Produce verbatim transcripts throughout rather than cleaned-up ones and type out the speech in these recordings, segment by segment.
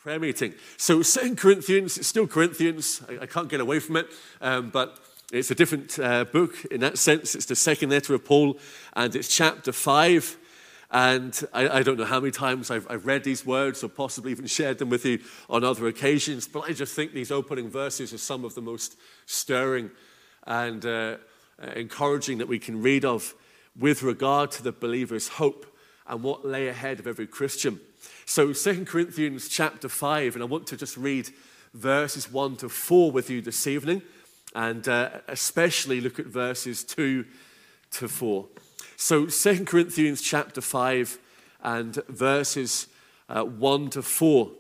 prayer meeting. So Second Corinthians, it's still Corinthians. I, I can't get away from it, um, but it's a different uh, book in that sense. It's the second letter of Paul, and it's chapter five. And I, I don't know how many times I've, I've read these words or possibly even shared them with you on other occasions, but I just think these opening verses are some of the most stirring and uh, encouraging that we can read of with regard to the believer's hope and what lay ahead of every Christian. So Second Corinthians chapter five, and I want to just read verses one to four with you this evening, and uh, especially look at verses two to four. So Second Corinthians chapter five and verses uh, one to four.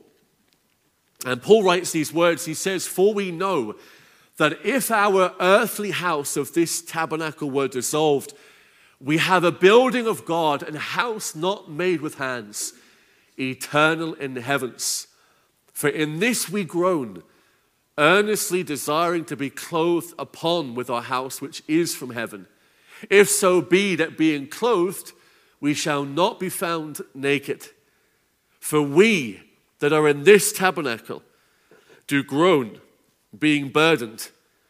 And Paul writes these words, he says, "For we know that if our earthly house of this tabernacle were dissolved, we have a building of God, and a house not made with hands, eternal in the heavens. For in this we groan, earnestly desiring to be clothed upon with our house which is from heaven. If so be that being clothed, we shall not be found naked. For we that are in this tabernacle do groan, being burdened,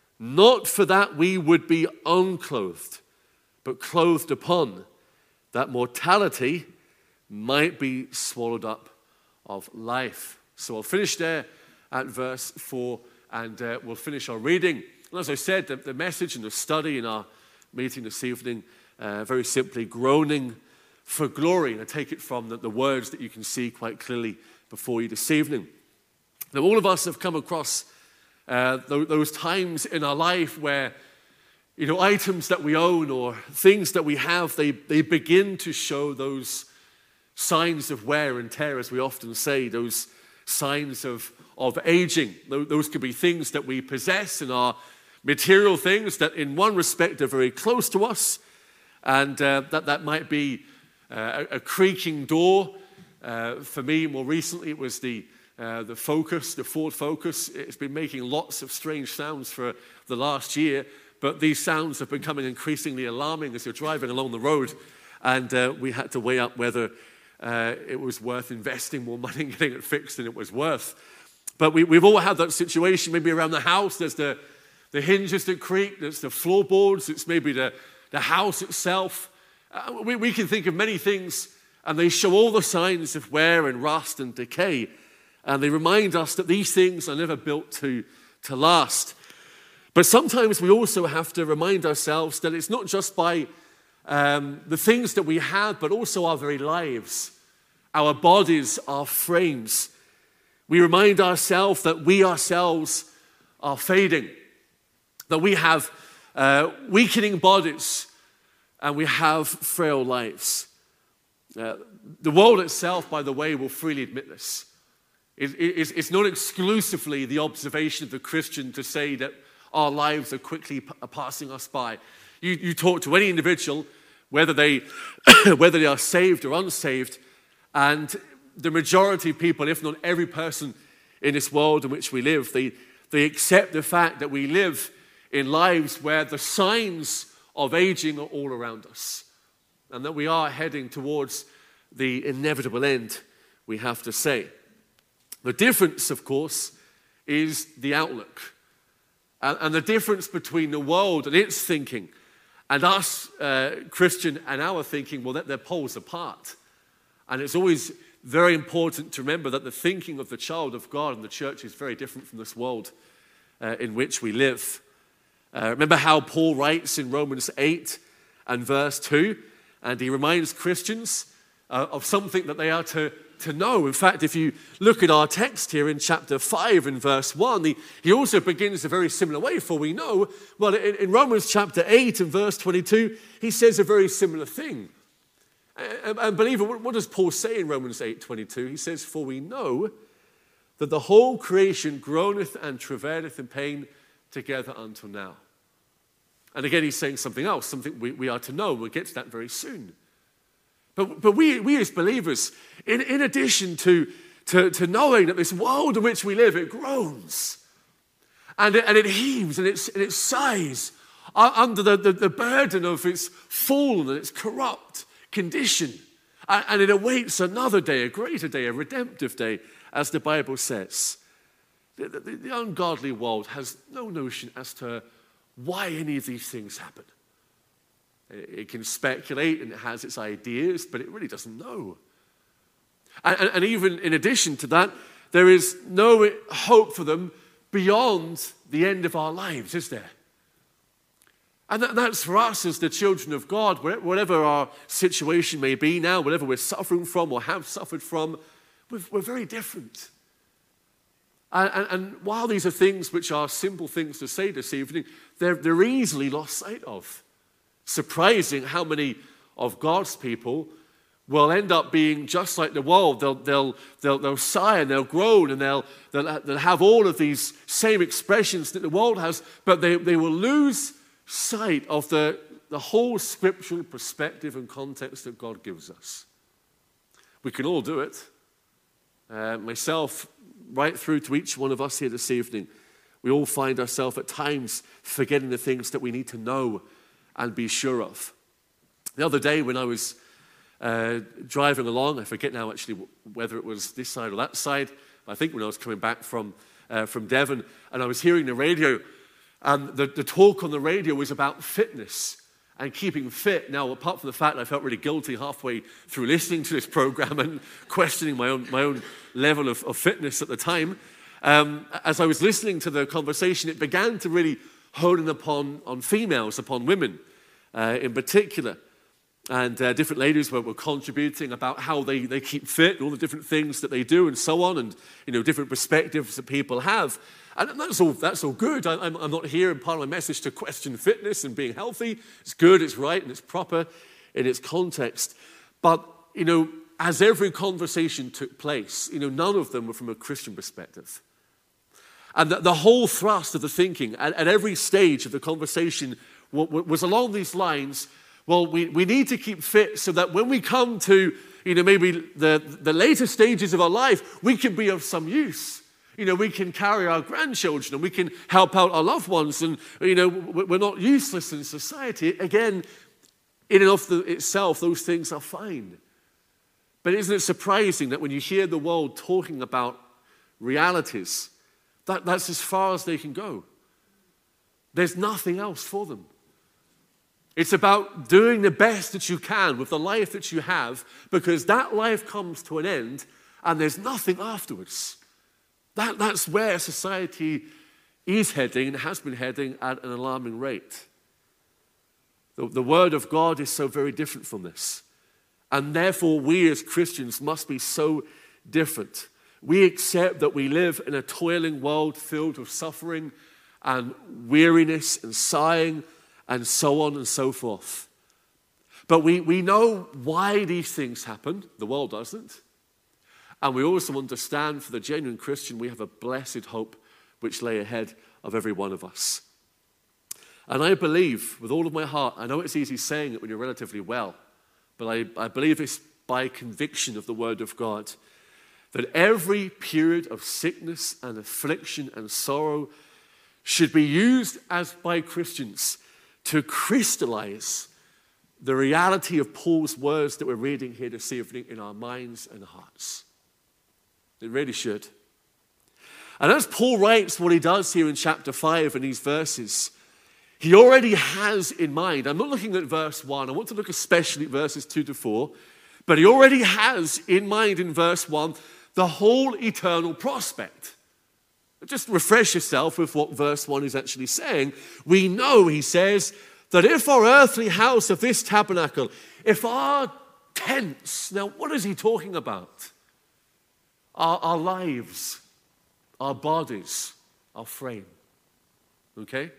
not for that we would be unclothed, but clothed upon, that mortality might be swallowed up of life." So I'll finish there at verse four, and uh, we'll finish our reading. And as I said, the, the message and the study in our meeting this evening, uh, very simply, groaning for glory. And I take it from the, the words that you can see quite clearly before you this evening. Now, all of us have come across uh, th- those times in our life where, you know, items that we own or things that we have, they, they begin to show those signs of wear and tear, as we often say, those signs of, of aging. Those could be things that we possess and are material things that in one respect are very close to us, and uh, that, that might be uh, a, a creaking door. Uh, for me, more recently, it was the uh, the Focus, the Ford Focus. It's been making lots of strange sounds for the last year, but these sounds are becoming increasingly alarming as you're driving along the road, and uh, we had to weigh up whether uh, it was worth investing more money in getting it fixed than it was worth. But we, we've all had that situation, maybe around the house. There's the, the hinges that creak, there's the floorboards, it's maybe the, the house itself. Uh, we, we can think of many things, and they show all the signs of wear and rust and decay, and they remind us that these things are never built to, to last. But sometimes we also have to remind ourselves that it's not just by um, the things that we have, but also our very lives, our bodies, our frames. We remind ourselves that we ourselves are fading, that we have uh, weakening bodies, and we have frail lives. Uh, the world itself, by the way, will freely admit this. It, it, it's not exclusively the observation of the Christian to say that our lives are quickly p- passing us by. You, you talk to any individual, whether they, whether they are saved or unsaved, and the majority of people, if not every person in this world in which we live, they, they accept the fact that we live in lives where the signs of aging are all around us, and that we are heading towards the inevitable end, we have to say. The difference, of course, is the outlook. And, and the difference between the world and its thinking and us, uh, Christian, and our thinking, well, they're poles apart. And it's always very important to remember that the thinking of the child of God and the church is very different from this world uh, in which we live. Uh, remember how Paul writes in Romans eight and verse two, and he reminds Christians uh, of something that they are to, to know. In fact, if you look at our text here in chapter five and verse one, he, he also begins a very similar way, for we know, well, in, in Romans chapter eight and verse twenty-two, he says a very similar thing. And, and believer, what, what does Paul say in Romans eight twenty-two? He says, "For we know that the whole creation groaneth and travaileth in pain together until now." And again, he's saying something else, something we, we are to know. We'll get to that very soon. But, but we, we as believers, in, in addition to, to, to knowing that this world in which we live, it groans. And it, and it heaves and, it's, and it sighs under the, the, the burden of its fallen and its corrupt condition. And, and it awaits another day, a greater day, a redemptive day as the Bible says. The, the, the ungodly world has no notion as to why any of these things happen. It, it can speculate and it has its ideas, but it really doesn't know. And, and, and even in addition to that, there is no hope for them beyond the end of our lives, is there? And that, that's for us as the children of God, whatever our situation may be now, whatever we're suffering from or have suffered from, we're, we're very different. And, and, and while these are things which are simple things to say this evening, they're, they're easily lost sight of. Surprising how many of God's people will end up being just like the world. They'll, they'll, they'll, they'll sigh and they'll groan and they'll, they'll, they'll have all of these same expressions that the world has, but they, they will lose sight of the, the whole scriptural perspective and context that God gives us. We can all do it. Uh, myself, right through to each one of us here this evening, we all find ourselves at times forgetting the things that we need to know and be sure of. The other day when I was uh, driving along, I forget now actually whether it was this side or that side, I think when I was coming back from, uh, from Devon, and I was hearing the radio. And the, the talk on the radio was about fitness and keeping fit. Now, apart from the fact that I felt really guilty halfway through listening to this program and questioning my own, my own level of, of fitness at the time, um, as I was listening to the conversation, it began to really hone in upon on females, upon women uh, in particular. And uh, different ladies were, were contributing about how they, they keep fit and all the different things that they do and so on, and you know different perspectives that people have. And that's all, that's all good. I, I'm, I'm not here in part of my message to question fitness and being healthy. It's good, it's right, and it's proper in its context. But, you know, as every conversation took place, you know, none of them were from a Christian perspective. And the, the whole thrust of the thinking at, at every stage of the conversation w- w- was along these lines. Well, we, we need to keep fit so that when we come to, you know, maybe the, the later stages of our life, we can be of some use. You know, we can carry our grandchildren and we can help out our loved ones, and, you know, we're not useless in society. Again, in and of the, itself, those things are fine. But isn't it surprising that when you hear the world talking about realities, that, that's as far as they can go? There's nothing else for them. It's about doing the best that you can with the life that you have, because that life comes to an end and there's nothing afterwards. That, that's where society is heading and has been heading at an alarming rate. The, the Word of God is so very different from this. And therefore, we as Christians must be so different. We accept that we live in a toiling world filled with suffering and weariness and sighing and so on and so forth. But we, we know why these things happen. The world doesn't. And we also understand, for the genuine Christian, we have a blessed hope which lay ahead of every one of us. And I believe with all of my heart, I know it's easy saying it when you're relatively well, but I, I believe it's by conviction of the Word of God, that every period of sickness and affliction and sorrow should be used as by Christians to crystallize the reality of Paul's words that we're reading here this evening in our minds and hearts. It really should. And as Paul writes what he does here in chapter five in these verses, he already has in mind, I'm not looking at verse one, I want to look especially at verses two to four, but he already has in mind in verse one the whole eternal prospect. Just refresh yourself with what verse one is actually saying. We know, he says, that if our earthly house of this tabernacle, if our tents, now what is he talking about? Our, our lives, our bodies, our frame. Okay?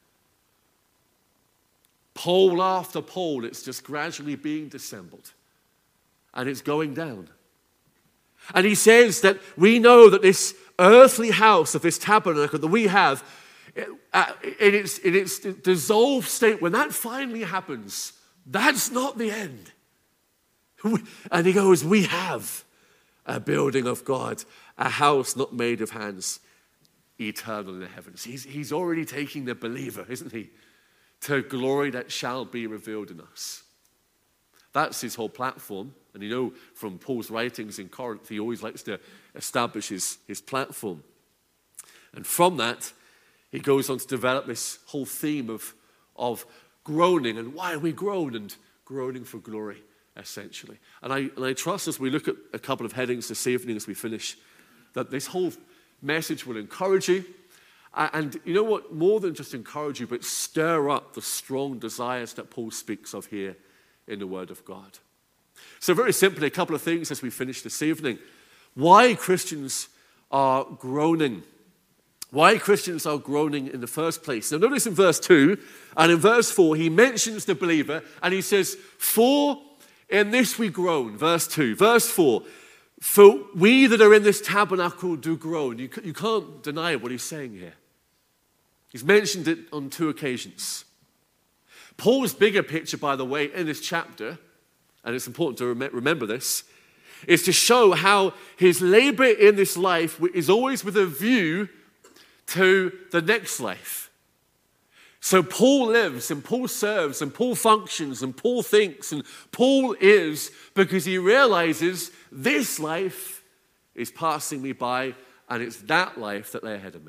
Pole after pole, it's just gradually being dissembled. And it's going down. And he says that we know that this earthly house of this tabernacle that we have, in its, in its dissolved state, when that finally happens, that's not the end. And he goes, we have a building of God, a house not made of hands, eternal in the heavens. He's, he's already taking the believer, isn't he, to glory that shall be revealed in us. That's his whole platform. And you know from Paul's writings in Corinth, he always likes to establishes his platform. And from that, he goes on to develop this whole theme of, of groaning and why we groan and groaning for glory, essentially. And I, and I trust as we look at a couple of headings this evening as we finish, that this whole message will encourage you. And you know what? More than just encourage you, but stir up the strong desires that Paul speaks of here in the Word of God. So very simply, a couple of things as we finish this evening. Why Christians are groaning. Why Christians are groaning in the first place. Now notice in verse two and in verse four, he mentions the believer and he says, for in this we groan. Verse two. Verse four, for we that are in this tabernacle do groan. You, you can't deny what he's saying here. He's mentioned it on two occasions. Paul's bigger picture, by the way, in this chapter, and it's important to rem- remember this, is to show how his labor in this life is always with a view to the next life. So Paul lives and Paul serves and Paul functions and Paul thinks and Paul is because he realizes this life is passing me by and it's that life that lay ahead of me.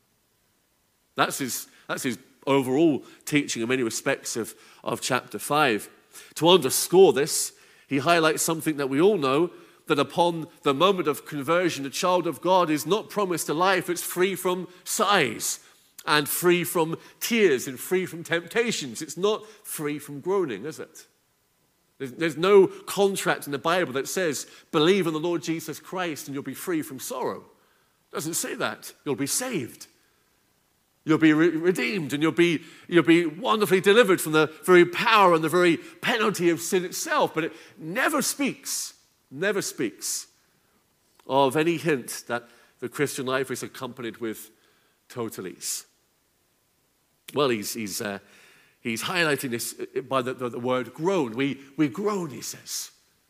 That's his, that's his overall teaching in many respects of, of chapter five. To underscore this, he highlights something that we all know, that upon the moment of conversion, a child of God is not promised a life that's free from sighs and free from tears and free from temptations. It's not free from groaning, is it? There's, there's no contract in the Bible that says, believe in the Lord Jesus Christ and you'll be free from sorrow. It doesn't say that. You'll be saved. You'll be re- redeemed and you'll be, you'll be wonderfully delivered from the very power and the very penalty of sin itself. But it never speaks, never speaks of any hint that the Christian life is accompanied with total ease. Well, he's, he's, uh, he's highlighting this by the, the, the word groan. We, we groan, he says.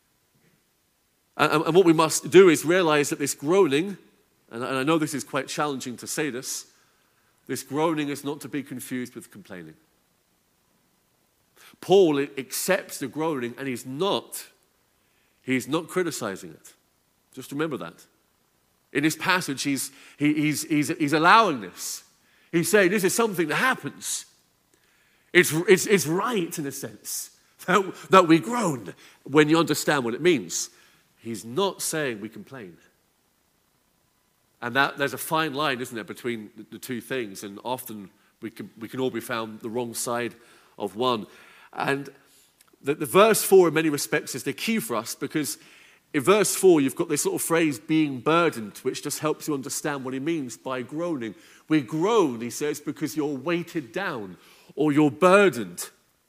And, and what we must do is realize that this groaning, and I know this is quite challenging to say this, this groaning is not to be confused with complaining. Paul accepts the groaning and he's not, he's not criticizing it. Just remember that. In this passage, he's, he, he's, he's, he's allowing this. He's saying this is something that happens. It's, it's, it's right in a sense that, that we groan when you understand what it means. He's not saying we complain. And that there's a fine line, isn't there, between the, the two things. And often we can, we can all be found the wrong side of one. And the, the verse four, in many respects, is the key for us because in verse four, you've got this little phrase, being burdened, which just helps you understand what he means by groaning. We groan, he says, because you're weighted down or you're burdened.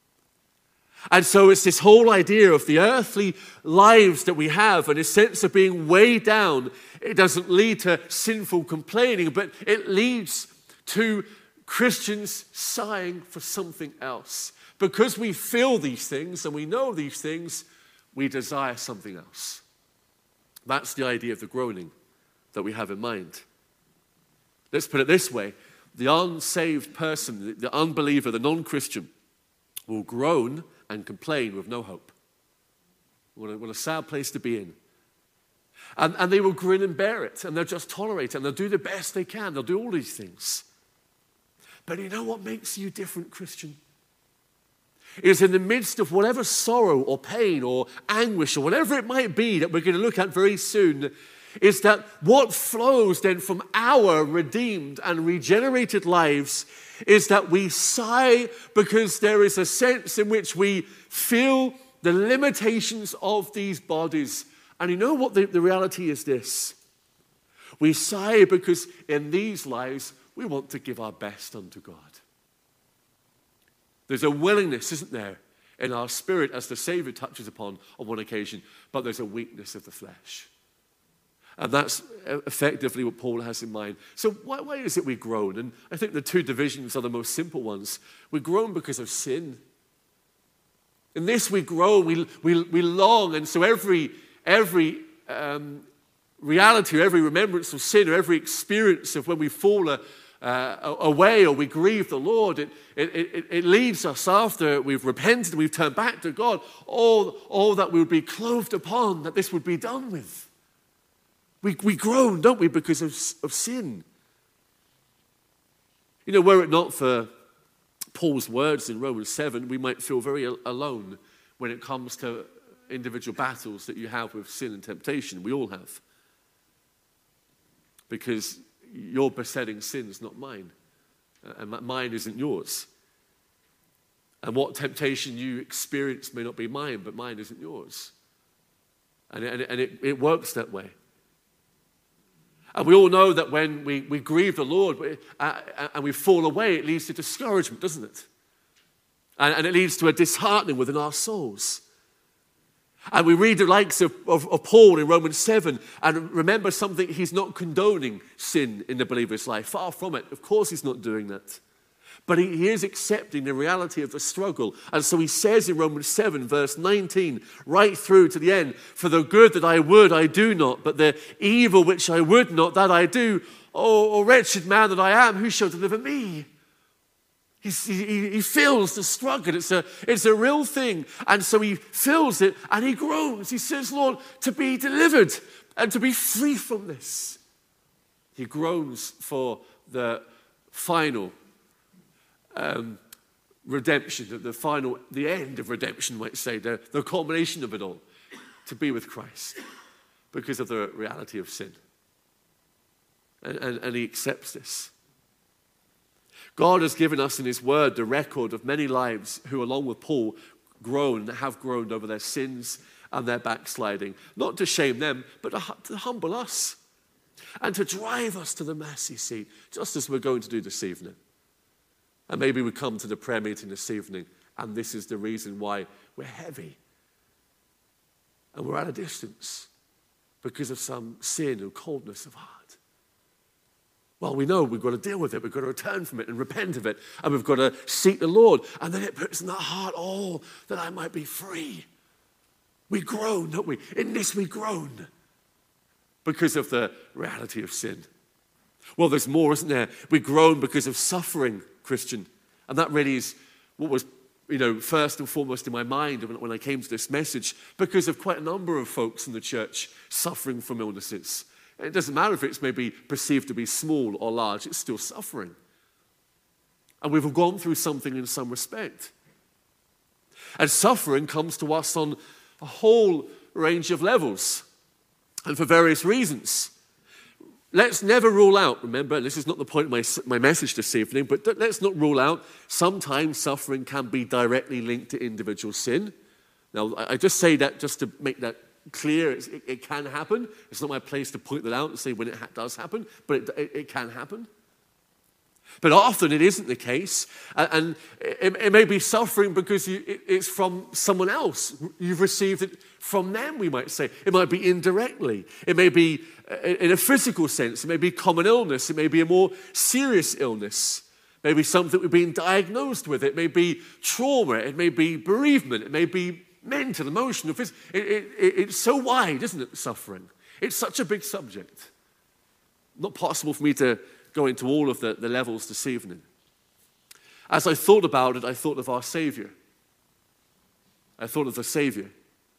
And so it's this whole idea of the earthly lives that we have and a sense of being weighed down. It doesn't lead to sinful complaining, but it leads to Christians sighing for something else. Because we feel these things and we know these things, we desire something else. That's the idea of the groaning that we have in mind. Let's put it this way. The unsaved person, the unbeliever, the non-Christian, will groan and complain with no hope. What a, what a sad place to be in. And, and they will grin and bear it, and they'll just tolerate it, and they'll do the best they can. They'll do all these things. But you know what makes you different, Christian? Is in the midst of whatever sorrow or pain or anguish or whatever it might be that we're going to look at very soon, is that what flows then from our redeemed and regenerated lives is that we sigh because there is a sense in which we feel the limitations of these bodies. And you know what the, the reality is this? We sigh because in these lives we want to give our best unto God. There's a willingness, isn't there, in our spirit, as the Savior touches upon on one occasion, but there's a weakness of the flesh. And that's effectively what Paul has in mind. So why, why is it we groan? And I think the two divisions are the most simple ones. We groan because of sin. In this we groan, we, we, we long, and so every, every um, reality, or every remembrance of sin, or every experience of when we fall a, Uh, away or we grieve the Lord, it, it, it, it leads us after we've repented, we've turned back to God, all, all that we would be clothed upon, that this would be done with. We, we groan, don't we, because of, of sin. You know, were it not for Paul's words in Romans seven, we might feel very alone when it comes to individual battles that you have with sin and temptation. We all have. Because your besetting sin is not mine, and mine isn't yours. And what temptation you experience may not be mine, but mine isn't yours. And it, and it, and it, it works that way. And we all know that when we, we grieve the Lord we, uh, and we fall away, it leads to discouragement, doesn't it? And, and it leads to a disheartening within our souls. And we read the likes of, of, of Paul in Romans seven, and remember something, he's not condoning sin in the believer's life. Far from it. Of course he's not doing that. But he, he is accepting the reality of the struggle. And so he says in Romans seven, verse nineteen, right through to the end, for the good that I would, I do not, but the evil which I would not, that I do. Oh, oh wretched man that I am, who shall deliver me? He's, he, he feels the struggle. It's a, it's a real thing. And so he feels it and he groans. He says, Lord, to be delivered and to be free from this. He groans for the final um, redemption, the final, the end of redemption, might say, the, the culmination of it all, to be with Christ because of the reality of sin. And, and, and he accepts this. God has given us in his word the record of many lives who, along with Paul, groan, have groaned over their sins and their backsliding. Not to shame them, but to, to humble us and to drive us to the mercy seat, just as we're going to do this evening. And maybe we come to the prayer meeting this evening, and this is the reason why we're heavy. And we're at a distance because of some sin and coldness of heart. Well, we know we've got to deal with it. We've got to return from it and repent of it. And we've got to seek the Lord. And then it puts in our heart, oh, that I might be free. We groan, don't we? In this we groan because of the reality of sin. Well, there's more, isn't there? We groan because of suffering, Christian. And that really is what was, you know, first and foremost in my mind when I came to this message, because of quite a number of folks in the church suffering from illnesses. It doesn't matter if it's maybe perceived to be small or large, it's still suffering. And we've gone through something in some respect. And suffering comes to us on a whole range of levels and for various reasons. Let's never rule out, remember, this is not the point of my, my message this evening, but let's not rule out sometimes suffering can be directly linked to individual sin. Now, I just say that just to make that clear. It, it can happen. It's not my place to point that out and say when it ha- does happen, but it, it, it can happen. But often it isn't the case, and, and it, it may be suffering because you, it, it's from someone else. You've received it from them, we might say. It might be indirectly. It may be in a physical sense. It may be common illness. It may be a more serious illness. Maybe something we've been diagnosed with. It may be trauma. It may be bereavement. It may be mental, emotional, physical. It, it, it, it's so wide, isn't it, suffering? It's such a big subject. Not possible for me to go into all of the, the levels this evening. As I thought about it, I thought of our Savior. I thought of the Savior.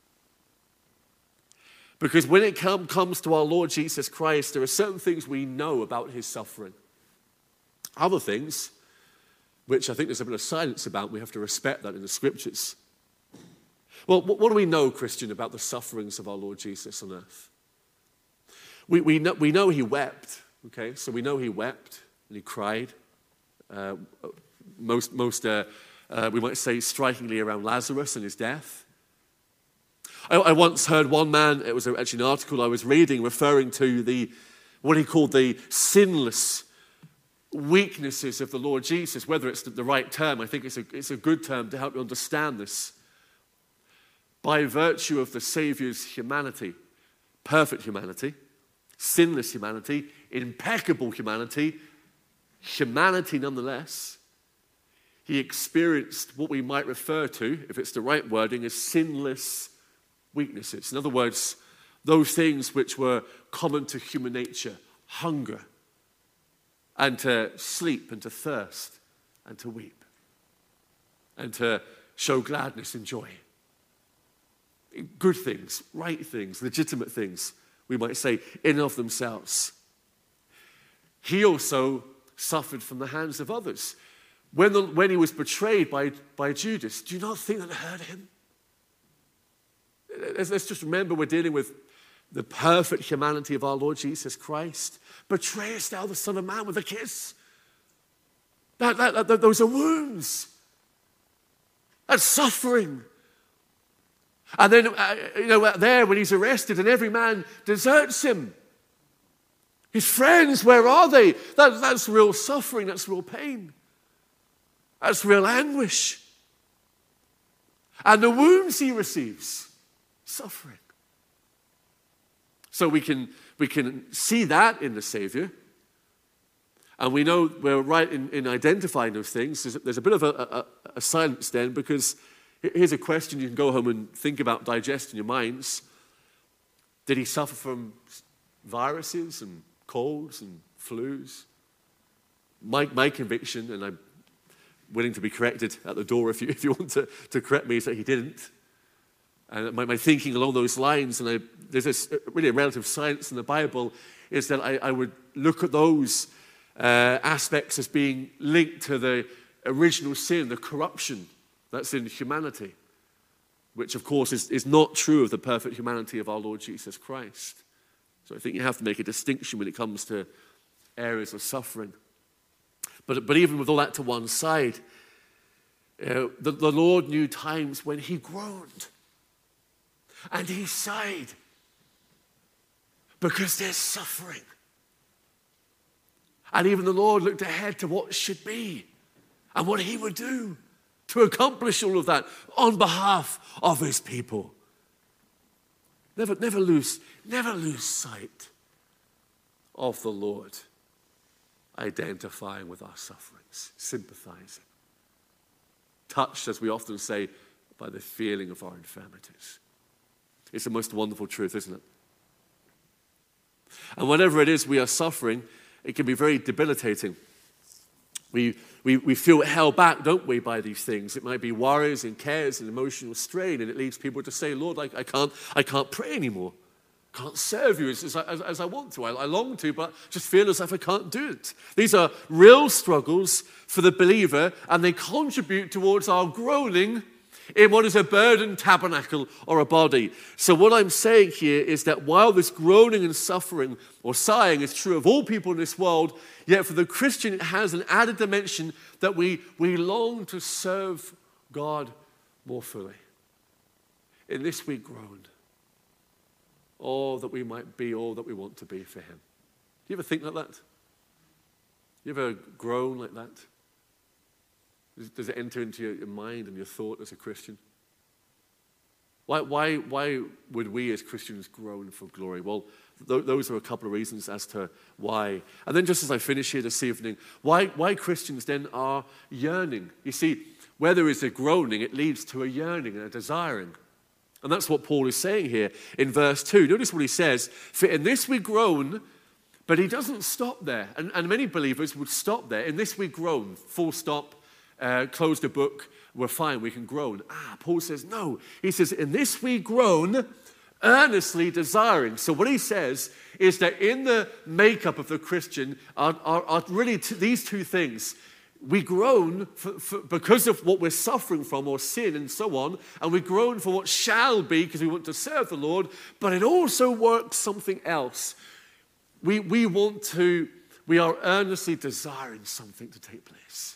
Because when it come, comes to our Lord Jesus Christ, there are certain things we know about his suffering. Other things, which I think there's a bit of silence about, we have to respect that in the scriptures. Well, what do we know, Christian, about the sufferings of our Lord Jesus on earth? We, we, know, we know he wept, okay? So we know he wept and he cried. Uh, most, most uh, uh, we might say, strikingly around Lazarus and his death. I, I once heard one man, it was actually an article I was reading, referring to the what he called the sinless weaknesses of the Lord Jesus. Whether it's the right term, I think it's a, it's a good term to help you understand this. By virtue of the Savior's humanity, perfect humanity, sinless humanity, impeccable humanity, humanity nonetheless, he experienced what we might refer to, if it's the right wording, as sinless weaknesses. In other words, those things which were common to human nature, hunger, and to sleep, and to thirst, and to weep, and to show gladness and joy. Good things, right things, legitimate things, we might say, in and of themselves. He also suffered from the hands of others. When, the, when he was betrayed by, by Judas, do you not think that hurt him? Let's, let's just remember we're dealing with the perfect humanity of our Lord Jesus Christ. Betrayest thou the Son of Man with a kiss? That, that, that, those are wounds. That's suffering. And then, uh, you know, there when he's arrested and every man deserts him. His friends, where are they? That, that's real suffering. That's real pain. That's real anguish. And the wounds he receives, suffering. So we can, we can see that in the Savior. And we know we're right in, in identifying those things. There's, there's a bit of a, a, a silence then, because here's a question you can go home and think about, digest in your minds. Did he suffer from viruses and colds and flus? My, my conviction, and I'm willing to be corrected at the door if you, if you want to, to correct me, is that he didn't. And my, my thinking along those lines, and I, there's this really a relative science in the Bible, is that I, I would look at those uh, aspects as being linked to the original sin, the corruption that's in humanity, which of course is, is not true of the perfect humanity of our Lord Jesus Christ. So I think you have to make a distinction when it comes to areas of suffering. But, but even with all that to one side, uh, the, the Lord knew times when he groaned and he sighed because there's suffering. And even the Lord looked ahead to what should be and what he would do to accomplish all of that on behalf of his people. Never, never lose, never lose sight of the Lord identifying with our sufferings, sympathizing, touched, as we often say, by the feeling of our infirmities. It's the most wonderful truth, isn't it? And whatever it is we are suffering, it can be very debilitating. We, we, we feel held back, don't we, by these things. It might be worries and cares and emotional strain, and it leads people to say, Lord, I, I, can't, I can't pray anymore. I can't serve you as, as, as, as I want to. I, I long to, but just feel as if I can't do it. These are real struggles for the believer, and they contribute towards our groaning in what is a burdened tabernacle or a body. So what I'm saying here is that while this groaning and suffering or sighing is true of all people in this world, yet for the Christian it has an added dimension that we, we long to serve God more fully. In this we groan. All that we might be, all that we want to be for him. Do you ever think like that? You ever groan like that? Does it enter into your mind and your thought as a Christian? Why, why, why would we as Christians groan for glory? Well, th- those are a couple of reasons as to why. And then just as I finish here this evening, why, why Christians then are yearning. You see, where there is a groaning, it leads to a yearning and a desiring. And that's what Paul is saying here in verse two. Notice what he says, for in this we groan, but he doesn't stop there. And, and many believers would stop there. In this we groan, full stop. Uh, close the book, we're fine, we can groan. Ah, Paul says, no. He says, in this we groan, earnestly desiring. So what he says is that in the makeup of the Christian are, are, are really t- these two things. We groan for, for, because of what we're suffering from, or sin and so on, and we groan for what shall be because we want to serve the Lord, but it also works something else. We, we want to, we are earnestly desiring something to take place.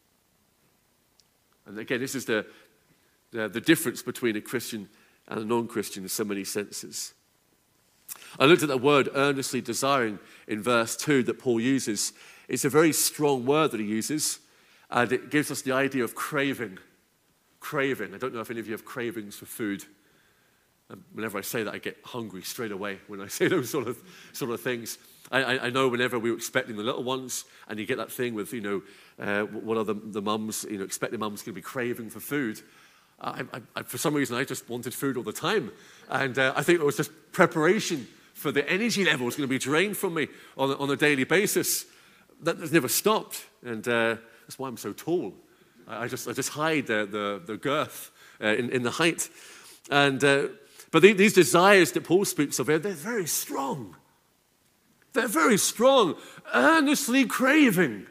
And again, this is the, the, the difference between a Christian and a non-Christian in so many senses. I looked at that word, earnestly desiring, in verse two that Paul uses. It's a very strong word that he uses, and it gives us the idea of craving. Craving. I don't know if any of you have cravings for food. And whenever I say that, I get hungry straight away when I say those sort of sort of things. I, I, I know whenever we were expecting the little ones, and you get that thing with, you know, uh, what are the, the mums, you know, expect the mum's going to be craving for food. I, I, I, for some reason, I just wanted food all the time. And uh, I think it was just preparation for the energy levels going to be drained from me on, on a daily basis. That has never stopped. And uh, that's why I'm so tall. I, I, just, I just hide the, the, the girth uh, in, in the height. And... Uh, But these desires that Paul speaks of here, they're very strong. They're very strong, earnestly craving.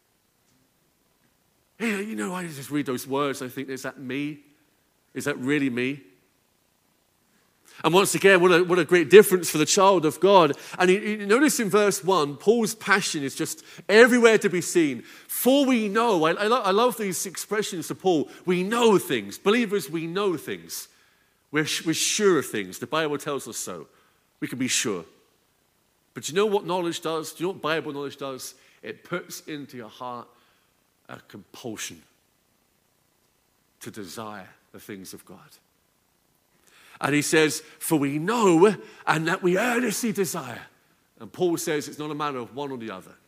Hey, you know, I just read those words, I think, is that me? Is that really me? And once again, what a, what a great difference for the child of God. And you, you notice in verse one, Paul's passion is just everywhere to be seen. For we know, I, I, lo- I love these expressions of Paul, we know things. Believers, we know things. We're, we're sure of things. The Bible tells us so. We can be sure. But do you know what knowledge does? Do you know what Bible knowledge does? It puts into your heart a compulsion to desire the things of God. And he says, for we know and that we earnestly desire. And Paul says it's not a matter of one or the other.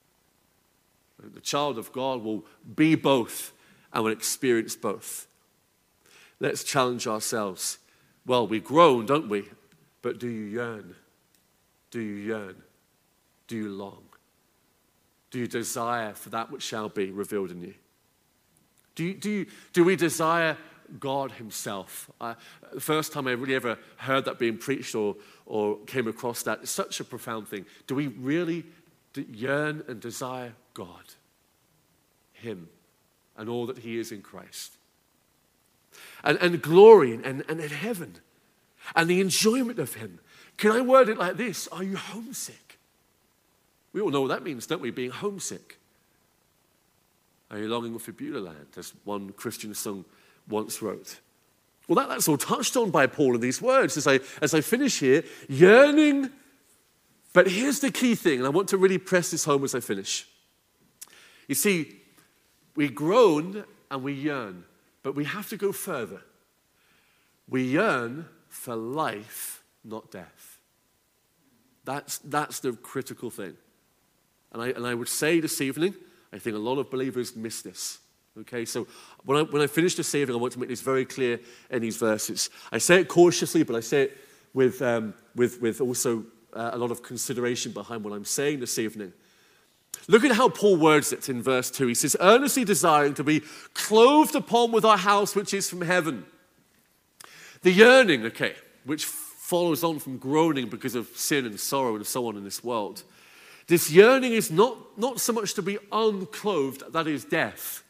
The child of God will be both and will experience both. Let's challenge ourselves. Well, we groan, don't we? But do you yearn? Do you yearn? Do you long? Do you desire for that which shall be revealed in you? Do you, do you, do we desire God himself? Uh, the first time I really ever heard that being preached or, or came across that, it's such a profound thing. Do we really yearn and desire God, him, and all that he is in Christ? And, and glory and, and in heaven, and the enjoyment of him. Can I word it like this? Are you homesick? We all know what that means, don't we? Being homesick. Are you longing for Beulah land, as one Christian song once wrote? Well, that, that's all touched on by Paul in these words as I, as I finish here. Yearning, but here's the key thing, and I want to really press this home as I finish. You see, we groan and we yearn, but we have to go further. We yearn for life, not death. That's, that's the critical thing. And I, and I would say this evening, I think a lot of believers miss this. Okay, so when I, when I finish this evening, I want to make this very clear in these verses. I say it cautiously, but I say it with, um, with, with also uh, a lot of consideration behind what I'm saying this evening. Look at how Paul words it in verse two. He says, earnestly desiring to be clothed upon with our house which is from heaven. The yearning, okay, which follows on from groaning because of sin and sorrow and so on in this world. This yearning is not, not so much to be unclothed, that is death,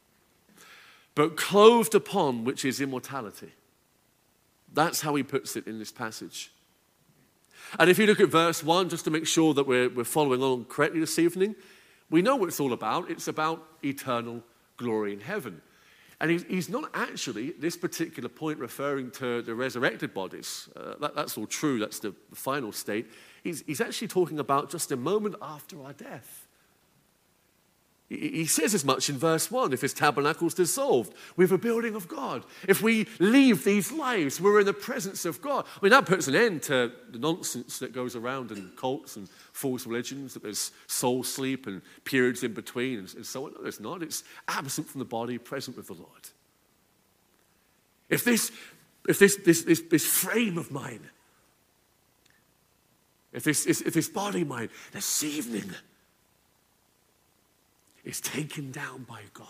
but clothed upon, which is immortality. That's how he puts it in this passage. And if you look at verse one, just to make sure that we're, we're following on correctly this evening, we know what it's all about. It's about eternal glory in heaven. And he's, he's not actually, at this particular point, referring to the resurrected bodies. Uh, that, that's all true. That's the, the final state. He's, he's actually talking about just a moment after our death. He, he says as much in verse one. If his tabernacle's dissolved, we have a building of God. If we leave these lives, we're in the presence of God. I mean, that puts an end to the nonsense that goes around in cults and false religions, that there's soul sleep and periods in between and, and so on. No, there's not. It's absent from the body, present with the Lord. If this, if this, this, this, this frame of mine, if this, if this body of mine, this evening, is taken down by God,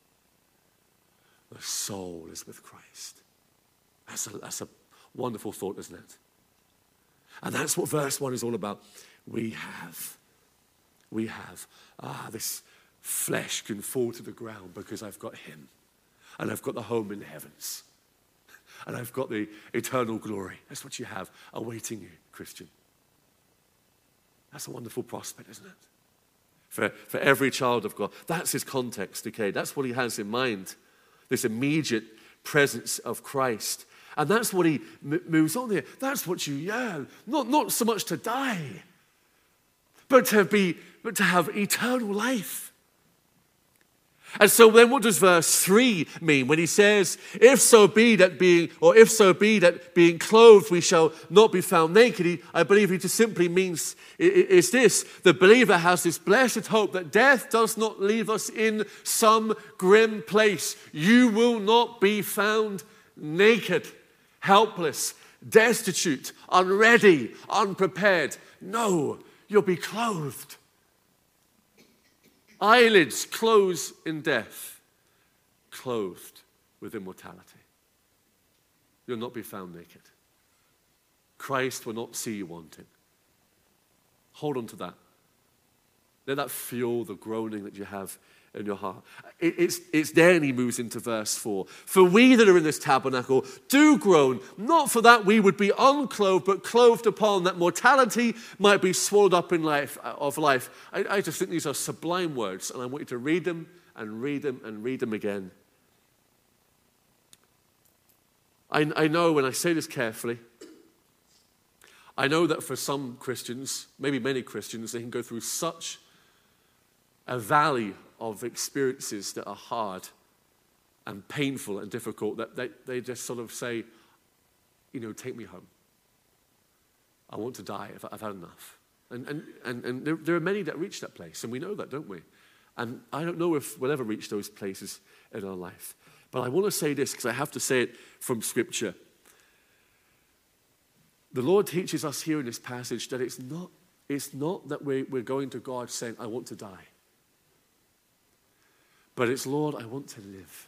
the soul is with Christ. That's a, that's a wonderful thought, isn't it? And that's what verse one is all about. We have, we have, ah, this flesh can fall to the ground because I've got him. And I've got the home in the heavens. And I've got the eternal glory. That's what you have awaiting you, Christian. That's a wonderful prospect, isn't it? For, for every child of God. That's his context, okay? That's what he has in mind. This immediate presence of Christ. And that's what he m- moves on here. That's what you yearn. Not, not so much to die, but to be, but to have eternal life. And so then what does verse three mean when he says, if so be that being, or if so be that being clothed we shall not be found naked? He, I believe he just simply means is this: the believer has this blessed hope that death does not leave us in some grim place. You will not be found naked, helpless, destitute, unready, unprepared. No, you'll be clothed. Eyelids close in death, clothed with immortality. You'll not be found naked. Christ will not see you wanting. Hold on to that. Let that fuel the groaning that you have in your heart. It, it's, it's there, and he moves into verse four. For we that are in this tabernacle do groan, not for that we would be unclothed, but clothed upon, that mortality might be swallowed up in life of life. I, I just think these are sublime words, and I want you to read them and read them and read them again. I, I know when I say this carefully, I know that for some Christians, maybe many Christians, they can go through such a valley of experiences that are hard and painful and difficult that they, they just sort of say, you know, take me home. I want to die. I've, I've had enough. And, and, and, and there, there are many that reach that place, and we know that, don't we? And I don't know if we'll ever reach those places in our life. But I want to say this, because I have to say it from Scripture. The Lord teaches us here in this passage that it's not, it's not that we're, we're going to God saying, I want to die. But it's, Lord, I want to live.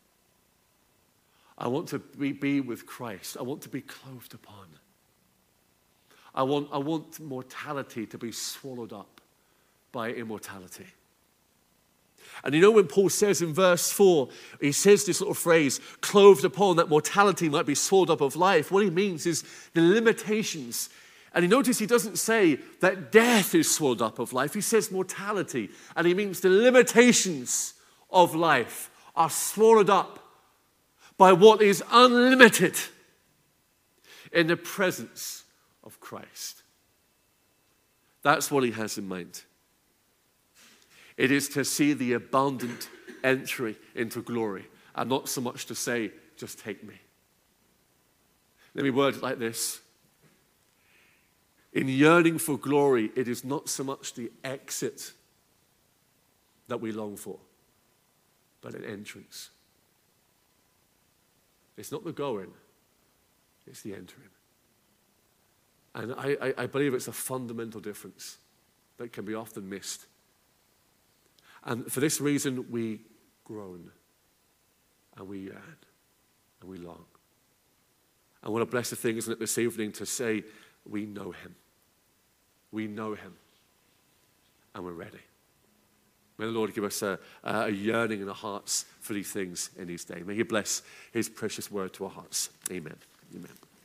I want to be, be with Christ. I want to be clothed upon. I want, I want mortality to be swallowed up by immortality. And you know when Paul says in verse four, he says this little phrase, clothed upon, that mortality might be swallowed up of life. What he means is the limitations. And you notice he doesn't say that death is swallowed up of life. He says mortality. And he means the limitations of life are swallowed up by what is unlimited in the presence of Christ. That's what he has in mind. It is to see the abundant entry into glory, and not so much to say, just take me. Let me word it like this. In yearning for glory, it is not so much the exit that we long for, but an entrance. It's not the going, it's the entering. And I, I, I believe it's a fundamental difference that can be often missed. And for this reason, we groan, and we yearn, and we long. And what a blessed thing, isn't it, this evening to say, we know him. We know him, and we're ready. May the Lord give us a, a yearning in our hearts for these things in these days. May he bless his precious word to our hearts. Amen. Amen.